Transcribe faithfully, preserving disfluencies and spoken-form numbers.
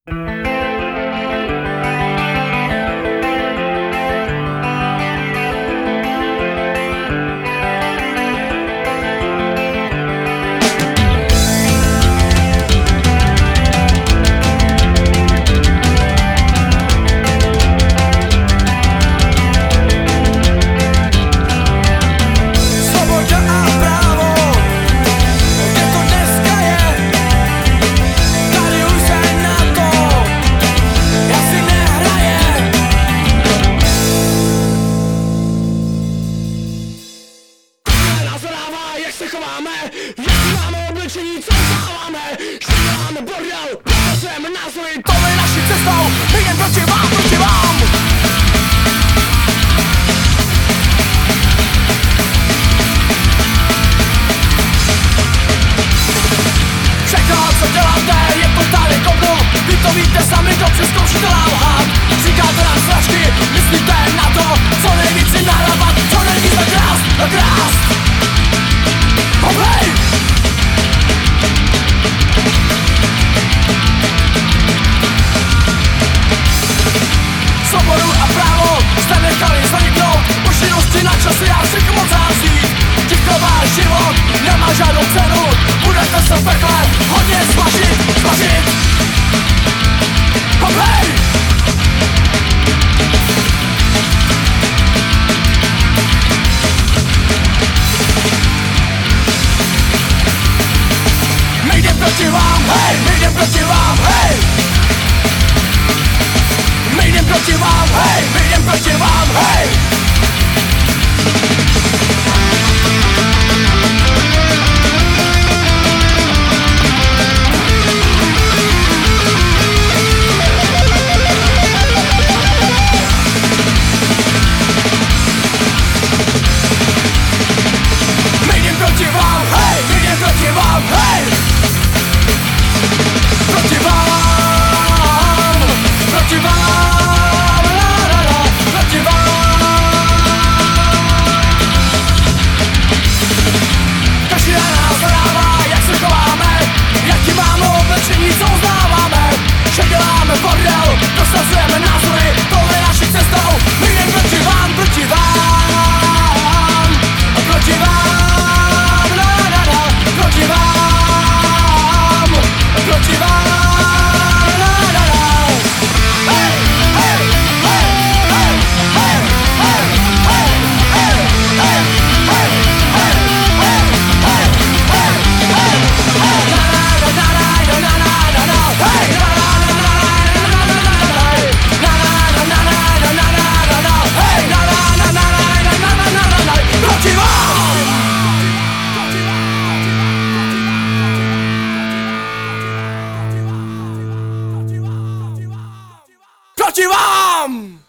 Jak máme oblečení, co vzdáváme, že děláme bordel, ukazujeme názory, tohle je naší cestou, my jen proti vám, proti vám. Všechno, co děláte, je totálně kopno, vy to víte sami, dobře zkoušíte lhát. Říkáte nám sračky, myslíte na to, co nejvíc si nahrávat, co nejvíc nakrást, nakrást. Hej! Svobodu a právo jste nechali zaniknout, už jinosti na časy a všechno moc hází. Ticho váš život nemá žádnou cenu, budete se v pekle hodně smažit, smažit. Hej! My jdem proti vám, hej, my jdem proti vám, hej. My jdem proti vám, hej, my jdem proti vám, hej. My jdem proti vám, hej, my jdem proti vám, hej. Proti vám, proti vám, la la la, proti vám. Každý den nás zadává, jak se chováme, jaký máme oblečení, co uznáváme. Že děláme bordel, prosazujeme názory, tohle je naší cestou. My jen proti vám, proti vám, proti vám, la la la, proti vám, proti vám. Proti vám!